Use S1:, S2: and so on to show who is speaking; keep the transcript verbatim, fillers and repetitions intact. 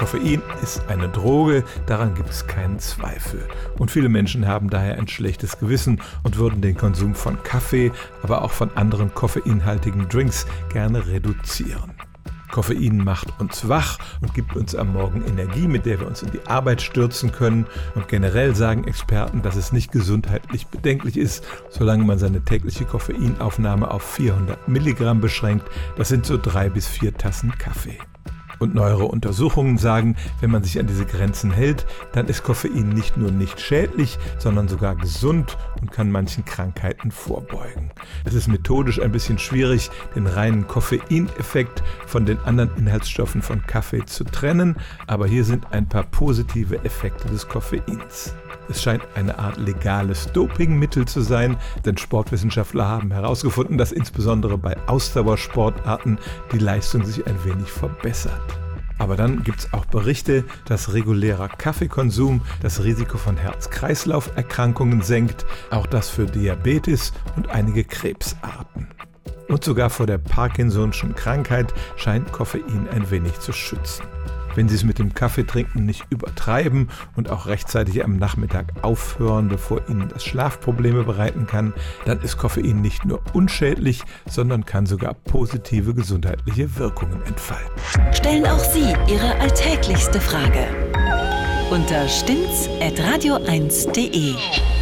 S1: Koffein ist eine Droge, daran gibt es keinen Zweifel. Und viele Menschen haben daher ein schlechtes Gewissen und würden den Konsum von Kaffee, aber auch von anderen koffeinhaltigen Drinks gerne reduzieren. Koffein macht uns wach und gibt uns am Morgen Energie, mit der wir uns in die Arbeit stürzen können. Und generell sagen Experten, dass es nicht gesundheitlich bedenklich ist, solange man seine tägliche Koffeinaufnahme auf vierhundert Milligramm beschränkt. Das sind so drei bis vier Tassen Kaffee. Und neuere Untersuchungen sagen, wenn man sich an diese Grenzen hält, dann ist Koffein nicht nur nicht schädlich, sondern sogar gesund und kann manchen Krankheiten vorbeugen. Es ist methodisch ein bisschen schwierig, den reinen Koffeineffekt von den anderen Inhaltsstoffen von Kaffee zu trennen, aber hier sind ein paar positive Effekte des Koffeins. Es scheint eine Art legales Dopingmittel zu sein, denn Sportwissenschaftler haben herausgefunden, dass insbesondere bei Ausdauersportarten die Leistung sich ein wenig verbessert. Aber dann gibt es auch Berichte, dass regulärer Kaffeekonsum das Risiko von Herz-Kreislauf-Erkrankungen senkt, auch das für Diabetes und einige Krebsarten. Und sogar vor der Parkinson'schen Krankheit scheint Koffein ein wenig zu schützen. Wenn Sie es mit dem Kaffeetrinken nicht übertreiben und auch rechtzeitig am Nachmittag aufhören, bevor Ihnen das Schlafprobleme bereiten kann, dann ist Koffein nicht nur unschädlich, sondern kann sogar positive gesundheitliche Wirkungen entfalten.
S2: Stellen auch Sie Ihre alltäglichste Frage unter stimmt's at radio eins punkt de.